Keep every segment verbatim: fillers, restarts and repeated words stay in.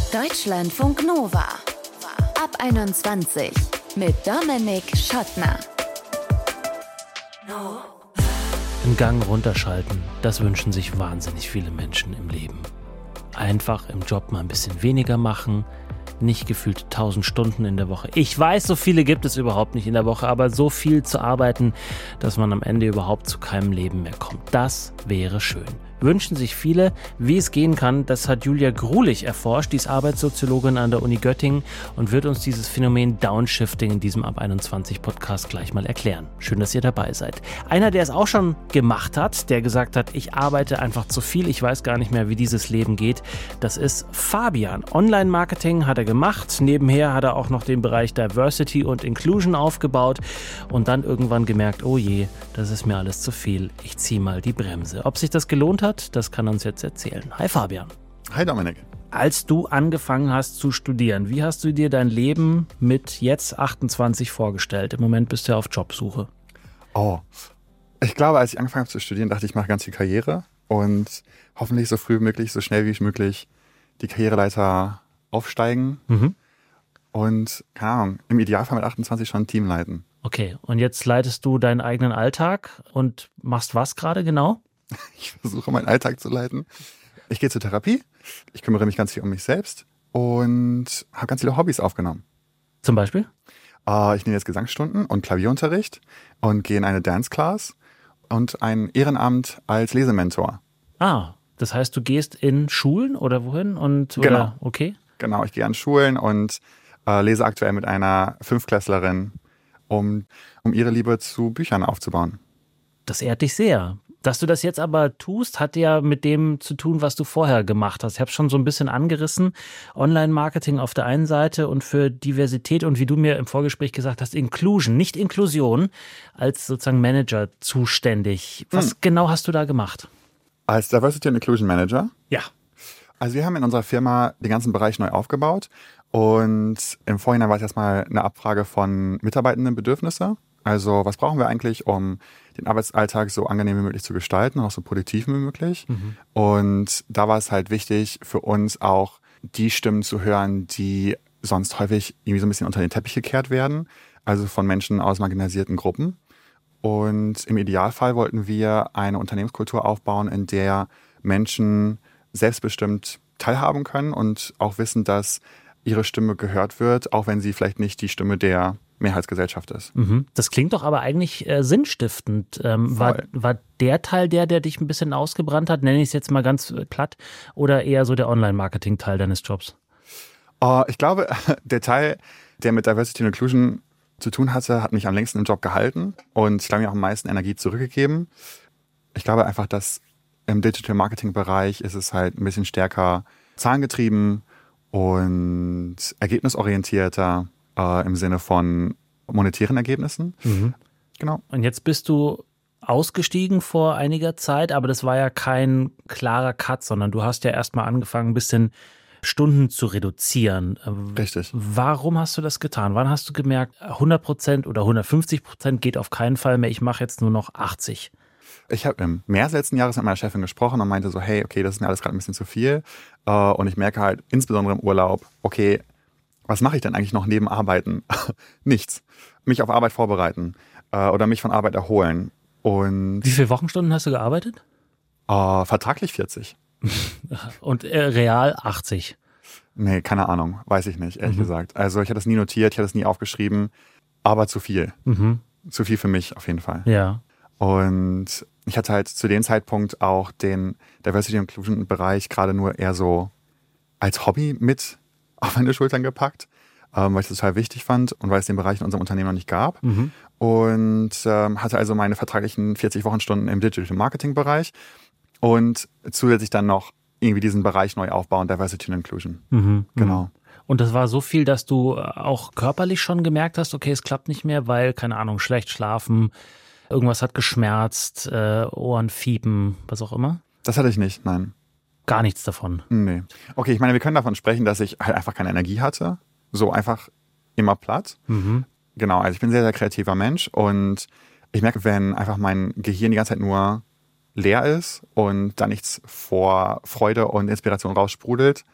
Deutschlandfunk Nova. Ab einundzwanzig mit Dominik Schottner. Einen Gang runterschalten, das wünschen sich wahnsinnig viele Menschen im Leben. Einfach im Job mal ein bisschen weniger machen, nicht gefühlt tausend Stunden in der Woche. Ich weiß, so viele gibt es überhaupt nicht in der Woche, aber so viel zu arbeiten, dass man am Ende überhaupt zu keinem Leben mehr kommt. Das wäre schön. Wünschen sich viele, wie es gehen kann, das hat Julia Grulich erforscht, die ist Arbeitssoziologin an der Uni Göttingen und wird uns dieses Phänomen Downshifting in diesem Ab einundzwanzig Podcast gleich mal erklären. Schön, dass ihr dabei seid. Einer, der es auch schon gemacht hat, der gesagt hat, ich arbeite einfach zu viel, ich weiß gar nicht mehr, wie dieses Leben geht, das ist Fabian. Online-Marketing hat er gemacht, nebenher hat er auch noch den Bereich Diversity und Inclusion aufgebaut und dann irgendwann gemerkt, oh je, das ist mir alles zu viel, ich ziehe mal die Bremse. Ob sich das gelohnt hat, das kann er uns jetzt erzählen. Hi Fabian. Hi Dominik. Als du angefangen hast zu studieren, wie hast du dir dein Leben mit jetzt achtundzwanzig vorgestellt? Im Moment bist du ja auf Jobsuche. Oh, ich glaube, als ich angefangen habe zu studieren, dachte ich, ich mache ganz viel Karriere und hoffentlich so früh wie möglich, so schnell wie möglich die Karriereleiter aufsteigen mhm. und, keine Ahnung, im Idealfall mit achtundzwanzig schon ein Team leiten. Okay, und jetzt leitest du deinen eigenen Alltag und machst was gerade genau? Ich versuche, meinen Alltag zu leiten. Ich gehe zur Therapie, ich kümmere mich ganz viel um mich selbst und habe ganz viele Hobbys aufgenommen. Zum Beispiel? Äh, ich nehme jetzt Gesangsstunden und Klavierunterricht und gehe in eine Dance-Class und ein Ehrenamt als Lesementor. Ah, das heißt, du gehst in Schulen oder wohin? Und, oder, genau. Okay. Genau, ich gehe an Schulen und äh, lese aktuell mit einer Fünftklässlerin, um, um ihre Liebe zu Büchern aufzubauen. Das ehrt dich sehr. Dass du das jetzt aber tust, hat ja mit dem zu tun, was du vorher gemacht hast. Ich habe es schon so ein bisschen angerissen. Online-Marketing auf der einen Seite und für Diversität und wie du mir im Vorgespräch gesagt hast, Inclusion, nicht Inklusion, als sozusagen Manager zuständig. Was hm. genau hast du da gemacht? Als Diversity and Inclusion Manager? Ja. Also wir haben in unserer Firma den ganzen Bereich neu aufgebaut und im Vorhinein war es erstmal eine Abfrage von mitarbeitenden Bedürfnissen. Also was brauchen wir eigentlich, um den Arbeitsalltag so angenehm wie möglich zu gestalten und auch so produktiv wie möglich. Mhm. Und da war es halt wichtig für uns auch, die Stimmen zu hören, die sonst häufig irgendwie so ein bisschen unter den Teppich gekehrt werden, also von Menschen aus marginalisierten Gruppen. Und im Idealfall wollten wir eine Unternehmenskultur aufbauen, in der Menschen selbstbestimmt teilhaben können und auch wissen, dass ihre Stimme gehört wird, auch wenn sie vielleicht nicht die Stimme der Mehrheitsgesellschaft ist. Mhm. Das klingt doch aber eigentlich äh, sinnstiftend. Ähm, war, war der Teil der, der dich ein bisschen ausgebrannt hat, nenne ich es jetzt mal ganz platt, oder eher so der Online-Marketing-Teil deines Jobs? Uh, ich glaube, der Teil, der mit Diversity and Inclusion zu tun hatte, hat mich am längsten im Job gehalten und ich glaube, mir auch am meisten Energie zurückgegeben. Ich glaube einfach, dass im Digital-Marketing-Bereich ist es halt ein bisschen stärker zahlengetrieben und ergebnisorientierter, äh, im Sinne von monetären Ergebnissen. Mhm. Genau. Und jetzt bist du ausgestiegen vor einiger Zeit, aber das war ja kein klarer Cut, sondern du hast ja erstmal angefangen, ein bisschen Stunden zu reduzieren. Richtig. Warum hast du das getan? Wann hast du gemerkt, hundert Prozent oder hundertfünfzig Prozent geht auf keinen Fall mehr, ich mache jetzt nur noch achtzig? Ich habe im März letzten Jahres mit meiner Chefin gesprochen und meinte so, hey, okay, das ist mir alles gerade ein bisschen zu viel. Und ich merke halt insbesondere im Urlaub, okay, was mache ich denn eigentlich noch neben Arbeiten? Nichts. Mich auf Arbeit vorbereiten oder mich von Arbeit erholen. Und wie viele Wochenstunden hast du gearbeitet? Äh, vertraglich vierzig. Und äh, real achtzig? Nee, keine Ahnung. Weiß ich nicht, ehrlich mhm. gesagt. Also ich hatte das nie notiert, ich hatte das nie aufgeschrieben. Aber zu viel. Mhm. Zu viel für mich auf jeden Fall. Ja. Und ich hatte halt zu dem Zeitpunkt auch den Diversity and Inclusion Bereich gerade nur eher so als Hobby mit auf meine Schultern gepackt, ähm, weil ich das total wichtig fand und weil es den Bereich in unserem Unternehmen noch nicht gab. Mhm. Und ähm, hatte also meine vertraglichen vierzig Wochenstunden im Digital Marketing Bereich und zusätzlich dann noch irgendwie diesen Bereich neu aufbauen, Diversity and Inclusion. Mhm. Genau. Und das war so viel, dass du auch körperlich schon gemerkt hast, okay, es klappt nicht mehr, weil, keine Ahnung, schlecht schlafen, irgendwas hat geschmerzt, äh, Ohrenfiepen, was auch immer? Das hatte ich nicht, nein. Gar nichts davon? Nee. Okay, ich meine, wir können davon sprechen, dass ich halt einfach keine Energie hatte. So einfach immer platt. Mhm. Genau, also ich bin ein sehr, sehr kreativer Mensch und ich merke, wenn einfach mein Gehirn die ganze Zeit nur leer ist und da nichts vor Freude und Inspiration raussprudelt,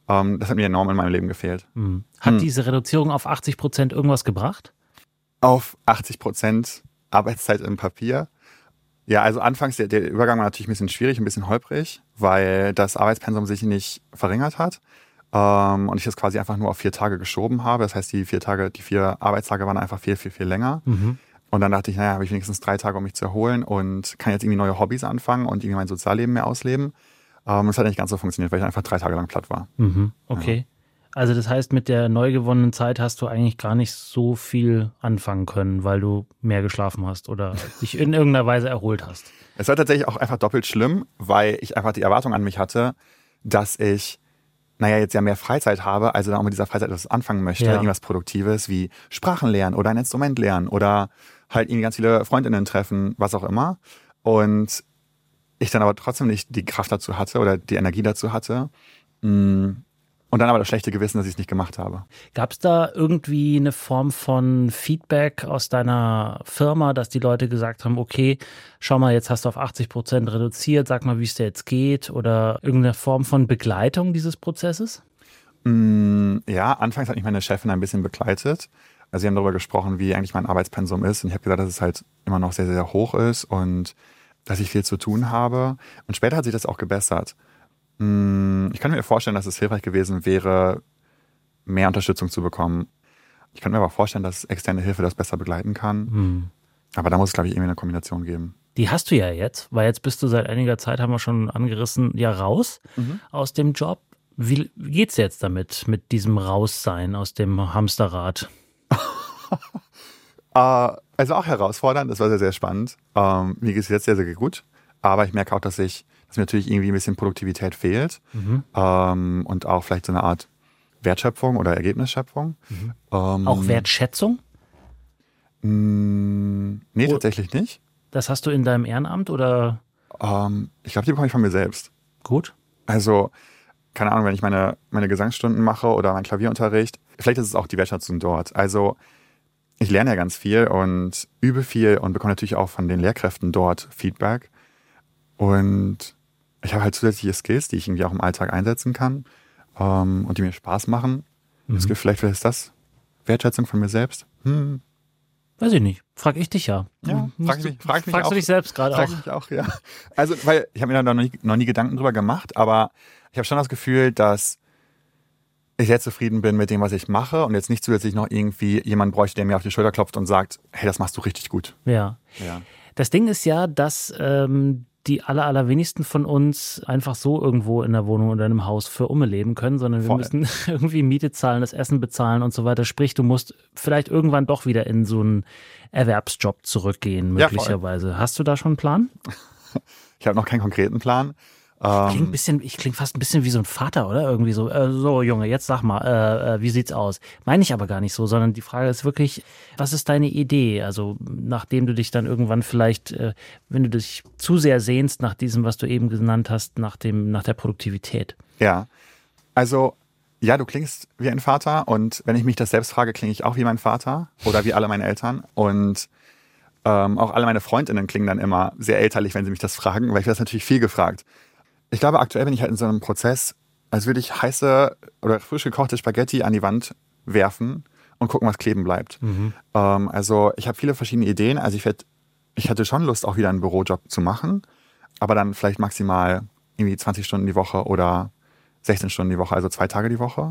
Ähm, das hat mir enorm in meinem Leben gefehlt. Mhm. Hat Hm. diese Reduzierung auf achtzig Prozent irgendwas gebracht? Auf achtzig Prozent Arbeitszeit im Papier. Ja, also anfangs, der, der Übergang war natürlich ein bisschen schwierig, ein bisschen holprig, weil das Arbeitspensum sich nicht verringert hat. Ähm, und ich das quasi einfach nur auf vier Tage geschoben habe. Das heißt, die vier Tage, die vier Arbeitstage waren einfach viel, viel, viel länger. Mhm. Und dann dachte ich, naja, habe ich wenigstens drei Tage, um mich zu erholen und kann jetzt irgendwie neue Hobbys anfangen und irgendwie mein Sozialleben mehr ausleben. Ähm, das hat nicht ganz so funktioniert, weil ich einfach drei Tage lang platt war. Mhm. Okay. Ja. Also das heißt, mit der neu gewonnenen Zeit hast du eigentlich gar nicht so viel anfangen können, weil du mehr geschlafen hast oder dich in irgendeiner Weise erholt hast. Es war tatsächlich auch einfach doppelt schlimm, weil ich einfach die Erwartung an mich hatte, dass ich, naja, jetzt ja mehr Freizeit habe, also dann auch mit dieser Freizeit etwas anfangen möchte, Ja. irgendwas Produktives wie Sprachen lernen oder ein Instrument lernen oder halt irgendwie ganz viele Freundinnen treffen, was auch immer. Und ich dann aber trotzdem nicht die Kraft dazu hatte oder die Energie dazu hatte. Und dann aber das schlechte Gewissen, dass ich es nicht gemacht habe. Gab es da irgendwie eine Form von Feedback aus deiner Firma, dass die Leute gesagt haben, okay, schau mal, jetzt hast du auf achtzig Prozent reduziert, sag mal, wie es dir jetzt geht, oder irgendeine Form von Begleitung dieses Prozesses? Ja, anfangs hat mich meine Chefin ein bisschen begleitet. Also wir haben darüber gesprochen, wie eigentlich mein Arbeitspensum ist, und ich habe gesagt, dass es halt immer noch sehr, sehr hoch ist und dass ich viel zu tun habe. Und später hat sich das auch gebessert. Ich kann mir vorstellen, dass es hilfreich gewesen wäre, mehr Unterstützung zu bekommen. Ich kann mir aber vorstellen, dass externe Hilfe das besser begleiten kann. Hm. Aber da muss es, glaube ich, irgendwie eine Kombination geben. Die hast du ja jetzt, weil jetzt bist du seit einiger Zeit, haben wir schon angerissen, ja raus Mhm. aus dem Job. Wie geht's jetzt damit, mit diesem Raussein aus dem Hamsterrad? äh, also auch herausfordernd, das war sehr, sehr spannend. Ähm, mir geht es jetzt sehr, sehr gut. Aber ich merke auch, dass ich dass mir natürlich irgendwie ein bisschen Produktivität fehlt. Mhm. Ähm, und auch vielleicht so eine Art Wertschöpfung oder Ergebnisschöpfung. Mhm. Ähm, Auch Wertschätzung? Mh, nee, Oh. tatsächlich nicht. Das hast du in deinem Ehrenamt oder? Ähm, ich glaube, die bekomme ich von mir selbst. Gut. Also, keine Ahnung, wenn ich meine, meine Gesangsstunden mache oder meinen Klavierunterricht, vielleicht ist es auch die Wertschätzung dort. Also, ich lerne ja ganz viel und übe viel und bekomme natürlich auch von den Lehrkräften dort Feedback. Und ich habe halt zusätzliche Skills, die ich irgendwie auch im Alltag einsetzen kann ähm, und die mir Spaß machen. Mhm. Das gibt vielleicht, vielleicht ist das Wertschätzung von mir selbst. Hm. Weiß ich nicht. Frag ich dich ja. Ja, Musst frag ich du- mich, frag ich mich Fragst auch. du dich selbst gerade Frag auch? ich mich auch, ja. Also, weil ich habe mir da noch nie, noch nie Gedanken drüber gemacht, aber ich habe schon das Gefühl, dass ich sehr zufrieden bin mit dem, was ich mache und jetzt nicht zusätzlich noch irgendwie jemand bräuchte, der mir auf die Schulter klopft und sagt, hey, das machst du richtig gut. Ja. Ja. Das Ding ist ja, dass ähm, die aller, allerwenigsten von uns einfach so irgendwo in der Wohnung oder in einem Haus für Umme leben können, sondern wir Voll. müssen irgendwie Miete zahlen, das Essen bezahlen und so weiter. Sprich, du musst vielleicht irgendwann doch wieder in so einen Erwerbsjob zurückgehen, Ja, voll. möglicherweise. Hast du da schon einen Plan? Ich habe noch keinen konkreten Plan. Klingt ein Ähm, bisschen, ich klinge fast ein bisschen wie so ein Vater, oder? Irgendwie so, äh, so Junge, jetzt sag mal, äh, äh, wie sieht's aus? Meine ich aber gar nicht so, sondern die Frage ist wirklich, was ist deine Idee? Also nachdem du dich dann irgendwann vielleicht, äh, wenn du dich zu sehr sehnst nach diesem, was du eben genannt hast, nach dem, nach der Produktivität. ja, also ja, du klingst wie ein Vater und wenn ich mich das selbst frage, klinge ich auch wie mein Vater oder wie alle meine Eltern und ähm, auch alle meine Freundinnen klingen dann immer sehr elterlich, wenn sie mich das fragen, weil ich werde das natürlich viel gefragt. Ich glaube, aktuell bin ich halt in so einem Prozess, als würde ich heiße oder frisch gekochte Spaghetti an die Wand werfen und gucken, was kleben bleibt. Mhm. Ähm, also ich habe viele verschiedene Ideen. Also ich werd, ich hatte schon Lust, auch wieder einen Bürojob zu machen, aber dann vielleicht maximal irgendwie zwanzig Stunden die Woche oder sechzehn Stunden die Woche, also zwei Tage die Woche.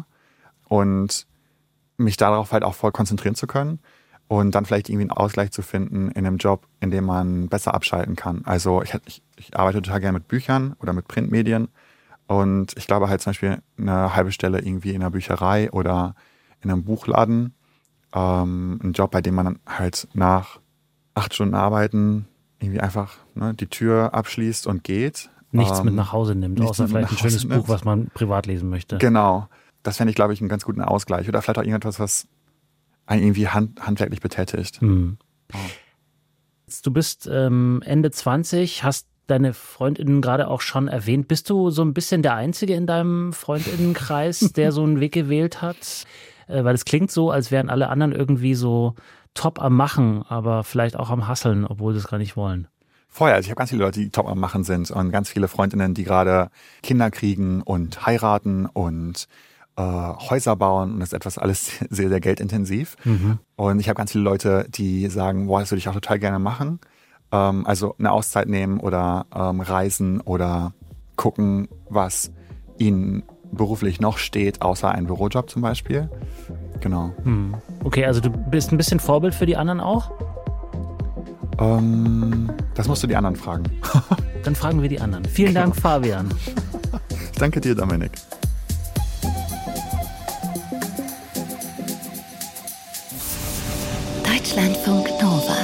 Und mich darauf halt auch voll konzentrieren zu können und dann vielleicht irgendwie einen Ausgleich zu finden in einem Job, in dem man besser abschalten kann. Also ich, ich, ich arbeite total gerne mit Büchern oder mit Printmedien und ich glaube halt zum Beispiel eine halbe Stelle irgendwie in einer Bücherei oder in einem Buchladen, ähm, ein Job, bei dem man dann halt nach acht Stunden Arbeiten irgendwie einfach ne, die Tür abschließt und geht. Nichts Ähm, mit nach Hause nimmt, nichts außer mit vielleicht ein nach Hause schönes nimmt. Buch, was man privat lesen möchte. Genau. Das fände ich, glaube ich, einen ganz guten Ausgleich. Oder vielleicht auch irgendetwas, was einen irgendwie hand, handwerklich betätigt. Hm. Oh. Du bist ähm, Ende zwanzig, hast deine Freundinnen gerade auch schon erwähnt. Bist du so ein bisschen der Einzige in deinem Freundinnenkreis, der so einen Weg gewählt hat? Äh, weil es klingt so, als wären alle anderen irgendwie so top am Machen, aber vielleicht auch am Hasseln, obwohl sie es gar nicht wollen. Vorher, also ich habe ganz viele Leute, die top am Machen sind und ganz viele Freundinnen, die gerade Kinder kriegen und heiraten und äh, Häuser bauen und das ist etwas alles sehr, sehr geldintensiv. Mhm. Und ich habe ganz viele Leute, die sagen, boah, das würde ich auch total gerne machen. Ähm, also eine Auszeit nehmen oder ähm, reisen oder gucken, was ihnen beruflich noch steht, außer ein Bürojob zum Beispiel. Genau. Hm. Okay, also du bist ein bisschen Vorbild für die anderen auch? Ähm, das musst du die anderen fragen. Dann fragen wir die anderen. Vielen Dank, Fabian. Ich danke dir, Dominik. Deutschlandfunk Nova.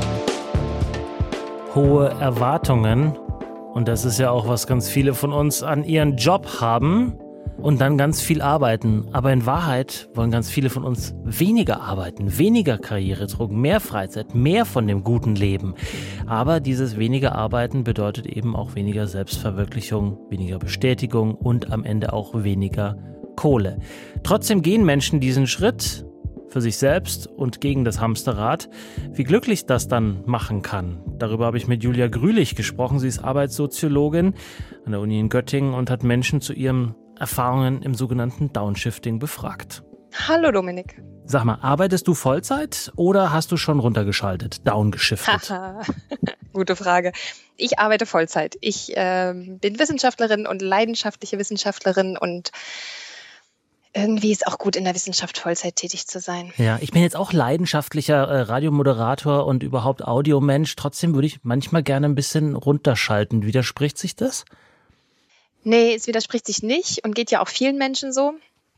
Hohe Erwartungen. Und das ist ja auch, was ganz viele von uns an ihren Job haben und dann ganz viel arbeiten. Aber in Wahrheit wollen ganz viele von uns weniger arbeiten, weniger Karrieredruck, mehr Freizeit, mehr von dem guten Leben. Aber dieses weniger Arbeiten bedeutet eben auch weniger Selbstverwirklichung, weniger Bestätigung und am Ende auch weniger Kohle. Trotzdem gehen Menschen diesen Schritt für sich selbst und gegen das Hamsterrad. Wie glücklich das dann machen kann, darüber habe ich mit Julia Grülich gesprochen. Sie ist Arbeitssoziologin an der Uni in Göttingen und hat Menschen zu ihren Erfahrungen im sogenannten Downshifting befragt. Hallo Dominik. Sag mal, arbeitest du Vollzeit oder hast du schon runtergeschaltet, downgeschiftet? Gute Frage. Ich arbeite Vollzeit. Ich äh, bin Wissenschaftlerin und leidenschaftliche Wissenschaftlerin und irgendwie ist auch gut, in der Wissenschaft Vollzeit tätig zu sein. Ja, ich bin jetzt auch leidenschaftlicher äh, Radiomoderator und überhaupt Audiomensch. Trotzdem würde ich manchmal gerne ein bisschen runterschalten. Widerspricht sich das? Nee, es widerspricht sich nicht und geht ja auch vielen Menschen so.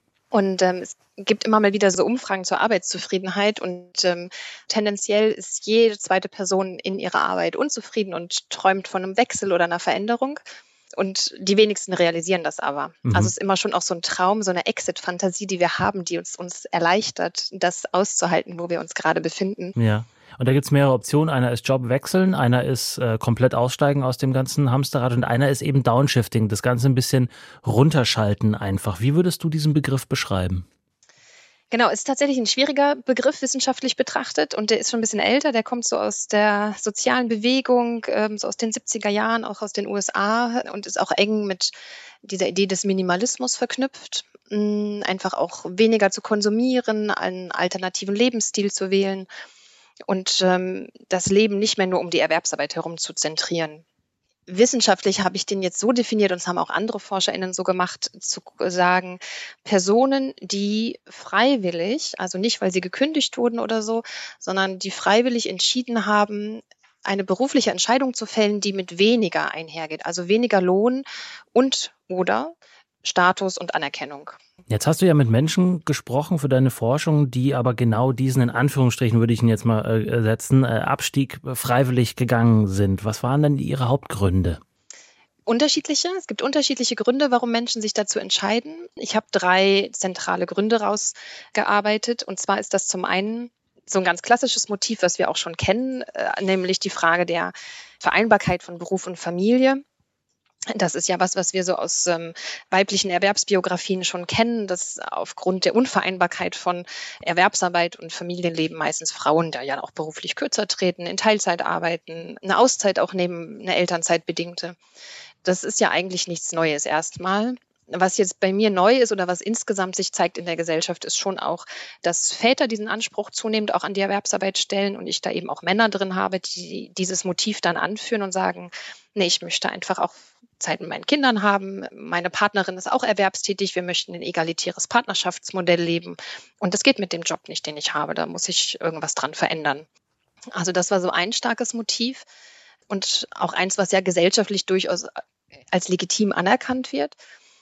Und ähm, es gibt immer mal wieder so Umfragen zur Arbeitszufriedenheit und ähm, tendenziell ist jede zweite Person in ihrer Arbeit unzufrieden und träumt von einem Wechsel oder einer Veränderung. Und die wenigsten realisieren das aber. Mhm. Also es ist immer schon auch so ein Traum, so eine Exit-Fantasie, die wir haben, die uns, uns erleichtert, das auszuhalten, wo wir uns gerade befinden. Ja, und da gibt es mehrere Optionen. Einer ist Job wechseln, einer ist äh, komplett aussteigen aus dem ganzen Hamsterrad und einer ist eben Downshifting, das Ganze ein bisschen runterschalten einfach. Wie würdest du diesen Begriff beschreiben? Genau, ist tatsächlich ein schwieriger Begriff wissenschaftlich betrachtet und der ist schon ein bisschen älter, der kommt so aus der sozialen Bewegung, ähm, so aus den siebziger Jahren, auch aus den U S A und ist auch eng mit dieser Idee des Minimalismus verknüpft, mh, einfach auch weniger zu konsumieren, einen alternativen Lebensstil zu wählen und ähm, das Leben nicht mehr nur um die Erwerbsarbeit herum zu zentrieren. Wissenschaftlich habe ich den jetzt so definiert, und das haben auch andere ForscherInnen so gemacht, zu sagen, Personen, die freiwillig, also nicht, weil sie gekündigt wurden oder so, sondern die freiwillig entschieden haben, eine berufliche Entscheidung zu fällen, die mit weniger einhergeht, also weniger Lohn und oder Status und Anerkennung. Jetzt hast du ja mit Menschen gesprochen für deine Forschung, die aber genau diesen, in Anführungsstrichen würde ich ihn jetzt mal äh, setzen, äh, Abstieg freiwillig gegangen sind. Was waren denn ihre Hauptgründe? Unterschiedliche. Es gibt unterschiedliche Gründe, warum Menschen sich dazu entscheiden. Ich habe drei zentrale Gründe rausgearbeitet. Und zwar ist das zum einen so ein ganz klassisches Motiv, was wir auch schon kennen, äh, nämlich die Frage der Vereinbarkeit von Beruf und Familie. Das ist ja was, was wir so aus ähm, weiblichen Erwerbsbiografien schon kennen, dass aufgrund der Unvereinbarkeit von Erwerbsarbeit und Familienleben meistens Frauen da ja auch beruflich kürzer treten, in Teilzeit arbeiten, eine Auszeit auch nehmen, eine Elternzeitbedingte. Das ist ja eigentlich nichts Neues erstmal. Was jetzt bei mir neu ist oder was insgesamt sich zeigt in der Gesellschaft, ist schon auch, dass Väter diesen Anspruch zunehmend auch an die Erwerbsarbeit stellen und ich da eben auch Männer drin habe, die dieses Motiv dann anführen und sagen, nee, ich möchte einfach auch Zeit mit meinen Kindern haben, meine Partnerin ist auch erwerbstätig, wir möchten ein egalitäres Partnerschaftsmodell leben und das geht mit dem Job nicht, den ich habe, da muss ich irgendwas dran verändern. Also das war so ein starkes Motiv und auch eins, was ja gesellschaftlich durchaus als legitim anerkannt wird.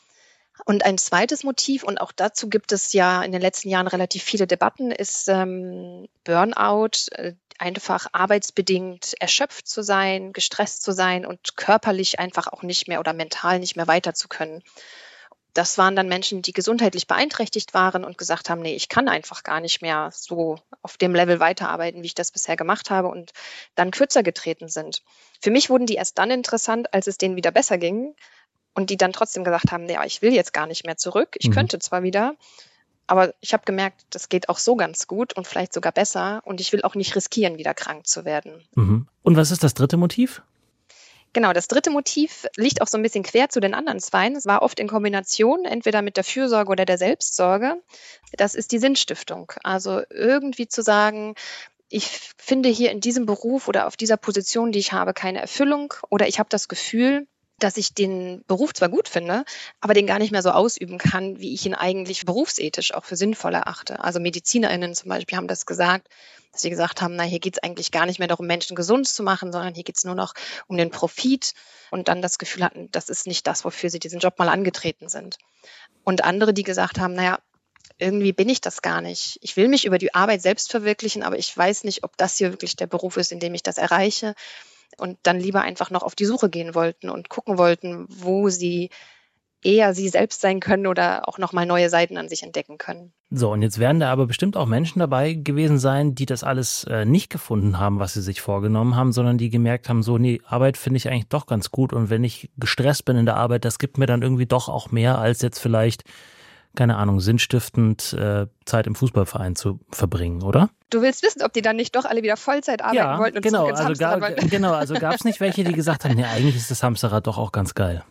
Und ein zweites Motiv, und auch dazu gibt es ja in den letzten Jahren relativ viele Debatten, ist ähm, Burnout, äh, einfach arbeitsbedingt erschöpft zu sein, gestresst zu sein und körperlich einfach auch nicht mehr oder mental nicht mehr weiter zu können. Das waren dann Menschen, die gesundheitlich beeinträchtigt waren und gesagt haben, nee, ich kann einfach gar nicht mehr so auf dem Level weiterarbeiten, wie ich das bisher gemacht habe und dann kürzer getreten sind. Für mich wurden die erst dann interessant, als es denen wieder besser ging. Und die dann trotzdem gesagt haben, ja, ich will jetzt gar nicht mehr zurück. Ich mhm. könnte zwar wieder, aber ich habe gemerkt, das geht auch so ganz gut und vielleicht sogar besser. Und ich will auch nicht riskieren, wieder krank zu werden. Mhm. Und was ist das dritte Motiv? Genau, das dritte Motiv liegt auch so ein bisschen quer zu den anderen zweien. Es war oft in Kombination, entweder mit der Fürsorge oder der Selbstsorge. Das ist die Sinnstiftung. Also irgendwie zu sagen, ich finde hier in diesem Beruf oder auf dieser Position, die ich habe, keine Erfüllung, oder ich habe das Gefühl, dass ich den Beruf zwar gut finde, aber den gar nicht mehr so ausüben kann, wie ich ihn eigentlich berufsethisch auch für sinnvoll erachte. Also MedizinerInnen zum Beispiel haben das gesagt, dass sie gesagt haben, na, hier geht es eigentlich gar nicht mehr darum, Menschen gesund zu machen, sondern hier geht es nur noch um den Profit, und dann das Gefühl hatten, das ist nicht das, wofür sie diesen Job mal angetreten sind. Und andere, die gesagt haben, naja, irgendwie bin ich das gar nicht. Ich will mich über die Arbeit selbst verwirklichen, aber ich weiß nicht, ob das hier wirklich der Beruf ist, in dem ich das erreiche. Und dann lieber einfach noch auf die Suche gehen wollten und gucken wollten, wo sie eher sie selbst sein können oder auch nochmal neue Seiten an sich entdecken können. So, und jetzt werden da aber bestimmt auch Menschen dabei gewesen sein, die das alles äh, nicht gefunden haben, was sie sich vorgenommen haben, sondern die gemerkt haben, so, nee, Arbeit finde ich eigentlich doch ganz gut, und wenn ich gestresst bin in der Arbeit, das gibt mir dann irgendwie doch auch mehr, als jetzt vielleicht, keine Ahnung, sinnstiftend äh, Zeit im Fußballverein zu verbringen, oder? Du willst wissen, ob die dann nicht doch alle wieder Vollzeit arbeiten Ja, wollten und genau, zurück ins also Hamsterrad gar, wollten? genau, also gab es nicht welche, die gesagt haben, nee, eigentlich ist das Hamsterrad doch auch ganz geil.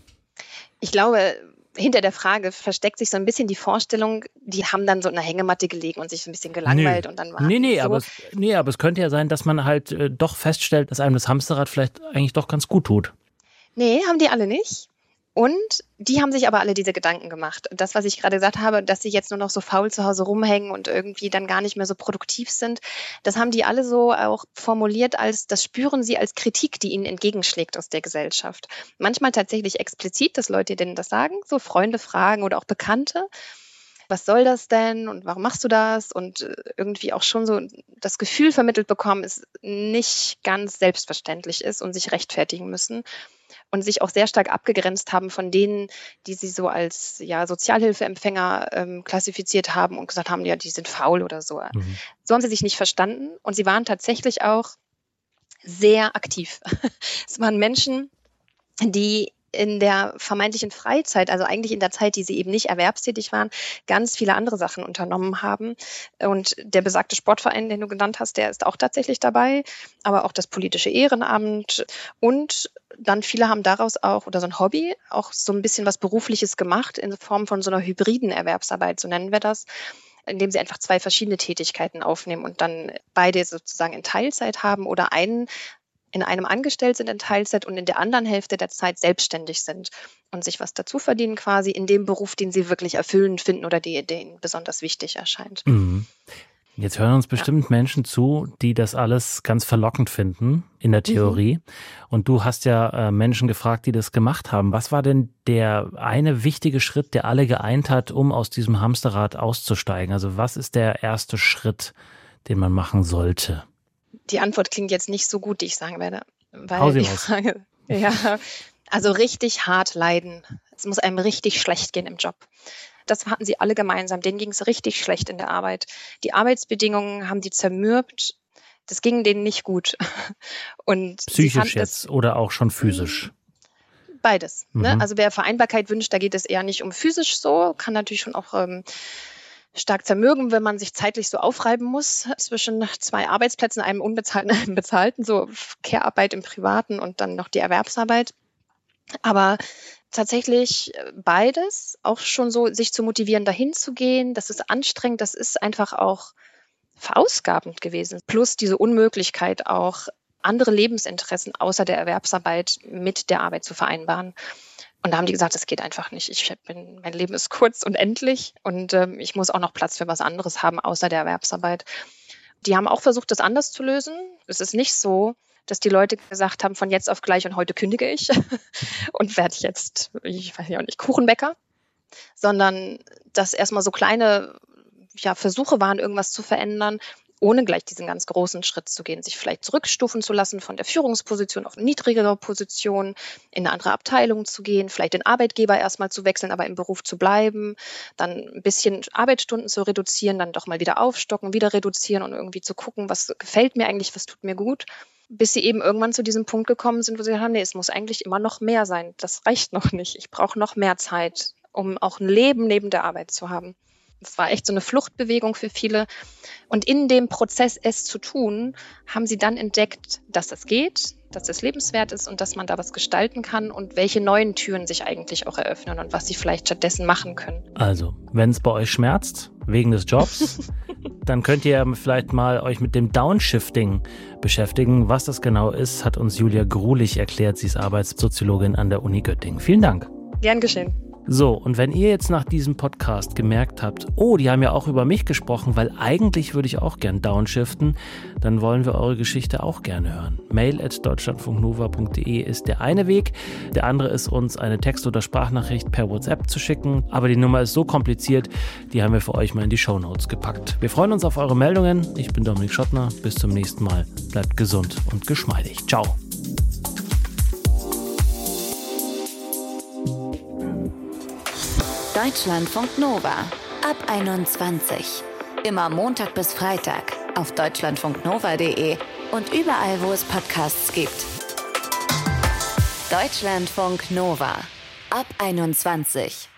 Ich glaube, hinter der Frage versteckt sich so ein bisschen die Vorstellung, die haben dann so in einer Hängematte gelegen und sich so ein bisschen gelangweilt. Nee. und dann war Nee, nee, so. aber es, nee, aber es könnte ja sein, dass man halt äh, doch feststellt, dass einem das Hamsterrad vielleicht eigentlich doch ganz gut tut. Nee, haben die alle nicht. Und die haben sich aber alle diese Gedanken gemacht. Das, was ich gerade gesagt habe, dass sie jetzt nur noch so faul zu Hause rumhängen und irgendwie dann gar nicht mehr so produktiv sind, das haben die alle so auch formuliert als, das spüren sie als Kritik, die ihnen entgegenschlägt aus der Gesellschaft. Manchmal tatsächlich explizit, dass Leute denen das sagen, so Freunde fragen oder auch Bekannte. Was soll das denn und warum machst du das? Und irgendwie auch schon so das Gefühl vermittelt bekommen, es nicht ganz selbstverständlich ist und sich rechtfertigen müssen. Und sich auch sehr stark abgegrenzt haben von denen, die sie so als ja, Sozialhilfeempfänger ähm, klassifiziert haben und gesagt haben, ja, die sind faul oder so. Mhm. So haben sie sich nicht verstanden, und sie waren tatsächlich auch sehr aktiv. Es waren Menschen, die in der vermeintlichen Freizeit, also eigentlich in der Zeit, die sie eben nicht erwerbstätig waren, ganz viele andere Sachen unternommen haben. Und der besagte Sportverein, den du genannt hast, der ist auch tatsächlich dabei, aber auch das politische Ehrenamt, und dann viele haben daraus auch, oder so ein Hobby, auch so ein bisschen was Berufliches gemacht in Form von so einer hybriden Erwerbsarbeit, so nennen wir das, indem sie einfach zwei verschiedene Tätigkeiten aufnehmen und dann beide sozusagen in Teilzeit haben oder einen in einem angestellt sind in Teilzeit und in der anderen Hälfte der Zeit selbstständig sind und sich was dazu verdienen quasi in dem Beruf, den sie wirklich erfüllend finden oder der ihnen besonders wichtig erscheint. Mhm. Jetzt hören uns bestimmt ja. Menschen zu, die das alles ganz verlockend finden in der Theorie. Mhm. Und du hast ja äh, Menschen gefragt, die das gemacht haben. Was war denn der eine wichtige Schritt, der alle geeint hat, um aus diesem Hamsterrad auszusteigen? Also was ist der erste Schritt, den man machen sollte? Die Antwort klingt jetzt nicht so gut, die ich sagen werde. Weil die Frage, ja, also richtig hart leiden. Es muss einem richtig schlecht gehen im Job. Das hatten sie alle gemeinsam. Denen ging es richtig schlecht in der Arbeit. Die Arbeitsbedingungen haben die zermürbt. Das ging denen nicht gut. Und psychisch jetzt oder auch schon physisch? Beides. Mhm. Ne? Also wer Vereinbarkeit wünscht, da geht es eher nicht um physisch so. Kann natürlich schon auch ähm, stark zermürben, wenn man sich zeitlich so aufreiben muss zwischen zwei Arbeitsplätzen, einem unbezahlten, einem bezahlten, so Care-Arbeit im Privaten und dann noch die Erwerbsarbeit. Aber tatsächlich beides, auch schon so, sich zu motivieren, dahin zu gehen, das ist anstrengend, das ist einfach auch verausgabend gewesen. Plus diese Unmöglichkeit auch, andere Lebensinteressen außer der Erwerbsarbeit mit der Arbeit zu vereinbaren. Und da haben die gesagt, das geht einfach nicht. Ich bin, mein Leben ist kurz und endlich und ähm, ich muss auch noch Platz für was anderes haben, außer der Erwerbsarbeit. Die haben auch versucht, das anders zu lösen. Es ist nicht so, dass die Leute gesagt haben, von jetzt auf gleich und heute kündige ich und werde jetzt, ich weiß ja nicht, Kuchenbäcker, sondern dass erstmal so kleine ja, Versuche waren, irgendwas zu verändern, ohne gleich diesen ganz großen Schritt zu gehen, sich vielleicht zurückstufen zu lassen von der Führungsposition auf eine niedrigere Position, in eine andere Abteilung zu gehen, vielleicht den Arbeitgeber erstmal zu wechseln, aber im Beruf zu bleiben, dann ein bisschen Arbeitsstunden zu reduzieren, dann doch mal wieder aufstocken, wieder reduzieren und irgendwie zu gucken, was gefällt mir eigentlich, was tut mir gut, bis sie eben irgendwann zu diesem Punkt gekommen sind, wo sie gesagt haben, nee, es muss eigentlich immer noch mehr sein, das reicht noch nicht, ich brauche noch mehr Zeit, um auch ein Leben neben der Arbeit zu haben. Es war echt so eine Fluchtbewegung für viele. Und in dem Prozess, es zu tun, haben sie dann entdeckt, dass das geht, dass es lebenswert ist und dass man da was gestalten kann und welche neuen Türen sich eigentlich auch eröffnen und was sie vielleicht stattdessen machen können. Also, wenn es bei euch schmerzt, wegen des Jobs, dann könnt ihr vielleicht mal euch mit dem Downshifting beschäftigen. Was das genau ist, hat uns Julia Grulich erklärt. Sie ist Arbeitssoziologin an der Uni Göttingen. Vielen Dank. Gern geschehen. So, und wenn ihr jetzt nach diesem Podcast gemerkt habt, oh, die haben ja auch über mich gesprochen, weil eigentlich würde ich auch gern downshiften, dann wollen wir eure Geschichte auch gerne hören. mail at deutschlandfunknova punkt de ist der eine Weg. Der andere ist, uns eine Text- oder Sprachnachricht per WhatsApp zu schicken. Aber die Nummer ist so kompliziert, die haben wir für euch mal in die Shownotes gepackt. Wir freuen uns auf eure Meldungen. Ich bin Dominik Schottner. Bis zum nächsten Mal. Bleibt gesund und geschmeidig. Ciao. Deutschlandfunk Nova ab einundzwanzig. Immer Montag bis Freitag auf deutschlandfunknova punkt de und überall, wo es Podcasts gibt. Deutschlandfunk Nova ab einundzwanzig.